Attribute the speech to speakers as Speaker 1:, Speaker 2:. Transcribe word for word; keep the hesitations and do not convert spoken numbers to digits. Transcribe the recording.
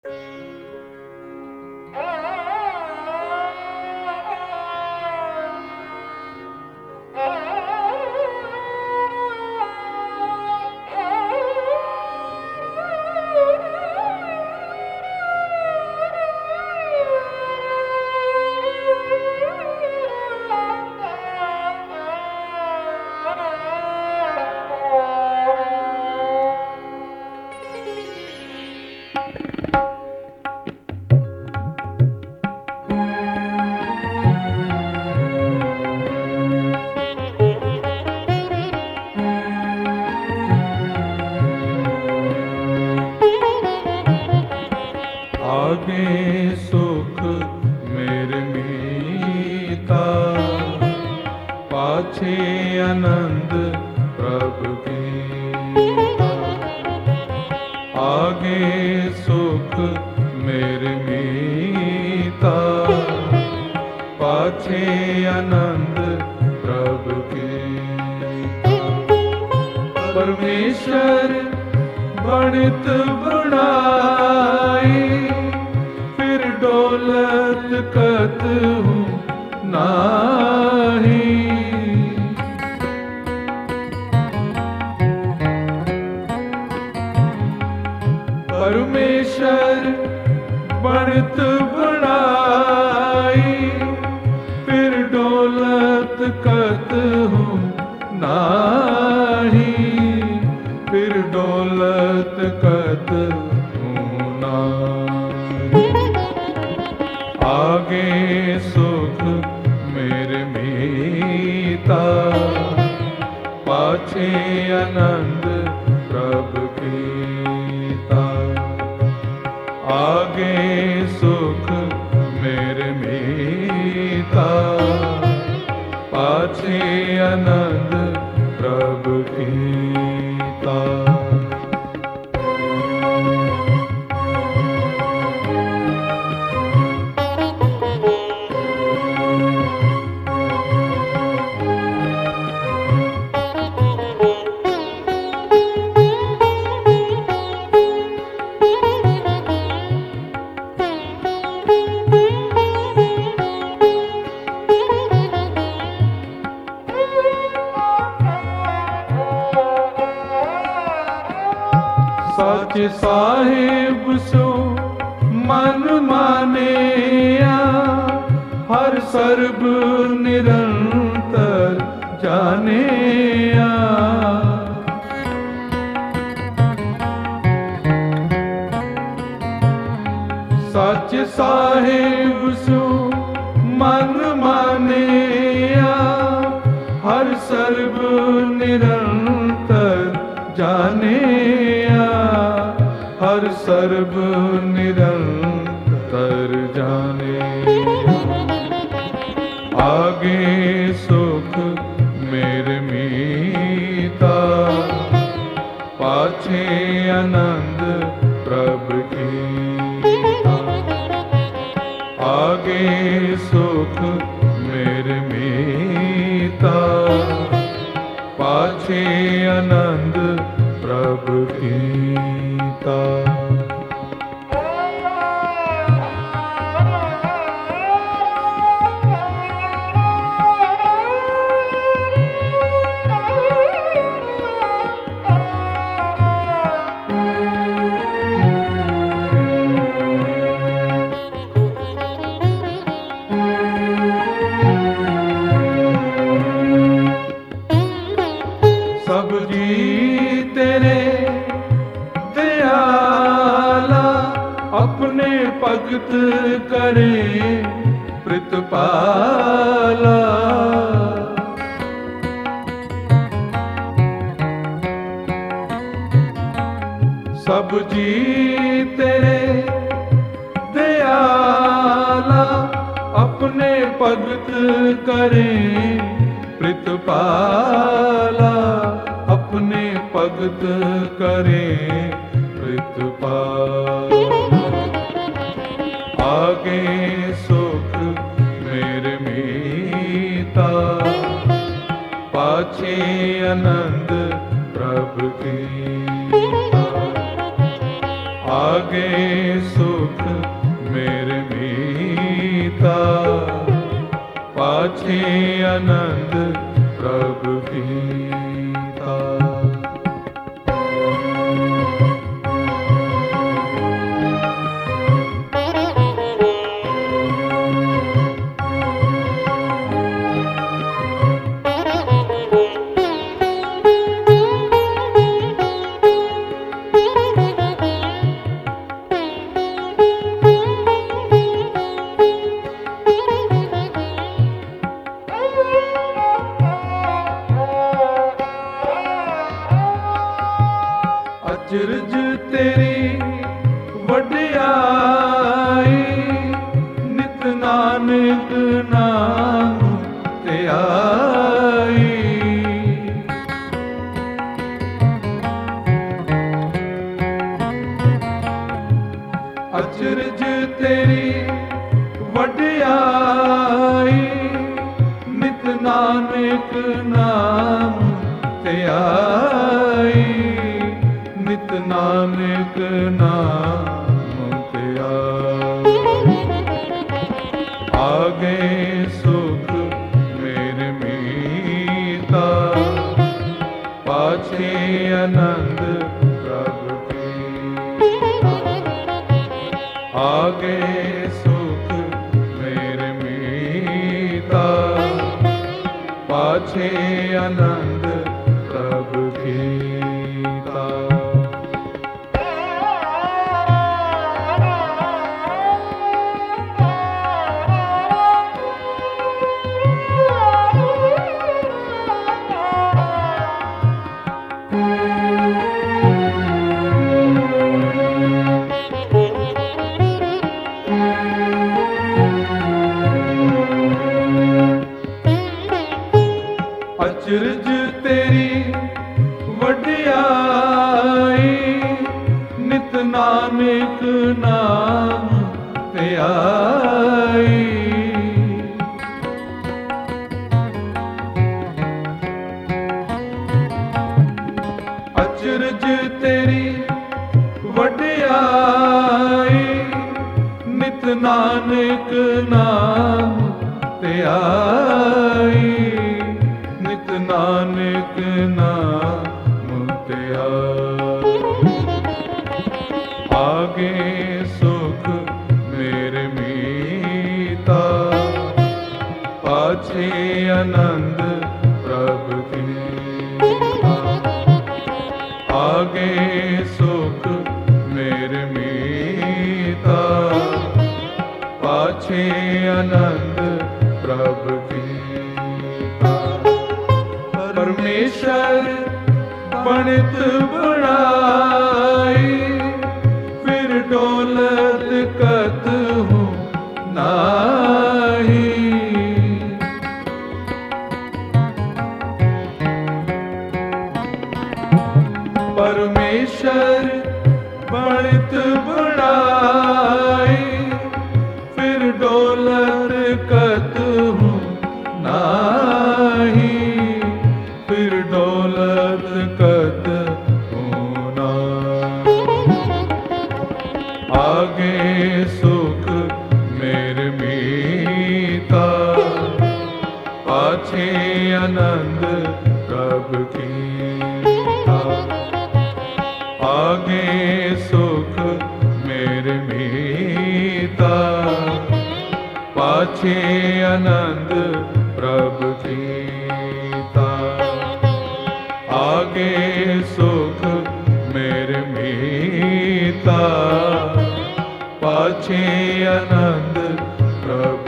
Speaker 1: आगे सुख मेरे मीता, पाछे आनंद प्रभु गीता। आगे सुख मेरे मीता, पाछे आनंद प्रभु गीता। परमेश्वर बणित बुढ़ाई, फिर डोलत कत हूँ नाही। परमेश्वर बणित बुढ़ाई, फिर डोलत कत हूँ नाही। फिर डोलत कत हूँ नाही। आगे सुख मेरे मीता, पाछे आनंद प्रभु गीता। आगे सुख मेरे मीता, पाछे आनंद प्रभु गीता। सच साहिब सो मन मानिया, हर सर्ब निरंतर जानिया। सच साहिब सो मन मानिया, हर सर्ब निरंतर जानिया। हर सर्ब निरंतर जानिया। आगे सुख मेरे मीता, पाछे आनंद प्रभु गीता। आगे सुख मेरे मीता, पाछे आनंद प्रभु गीता। सब जी तेरे दयाला, अपने भगत करे प्रतिपाला। सब जी तेरे दयाला, अपने भगत करे प्रतिपाला। अपने भगत करे प्रतिपाला। आगे सुख मेरे मीता, पाछे आनंद प्रभु गीता। आगे सुख मेरे मीता, पाछे आनंद प्रभु गीता। अचरज तेरी वड्याई, नित नानक नाम ते आई। अचरज तेरी वड्याई, नित नानक नाम ते आई। नित नानक नाम ते आई। आगे सुख मेरे मीता, पाछे आनंद प्रभु गीता। आगे सुख मेरे मीता, पाछे आनंद प्रभु गीता। अचरज तेरी वड्याई, नित नानक नाम ते आई। अचरज तेरी वड्याई, नित नानक नाम ते आई। नित नानक नाम ते आई। आगे सुख मेरे मीता, पाछे आनंद प्रभु गीता। आगे सुख मेरे मीता, पाछे आनंद प्रभु गीता। परमेश्वर बणित बड़ाई, फिर डोलत कतहु नाही। परमेश्वर बणित बड़ाई, फिर डोलत कतहु नाही। फिर डोलत कतहु नाही। आगे सुख मेरे मीता, पाछे आनंद प्रभु गीता। आगे सुख मेरे मीता, पाछे आनंद प्रभु गीता। आगे सुख मेरे मीता, पाछे आनंद प्रभु